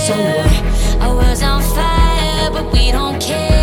Our world's on fire, but we don't care.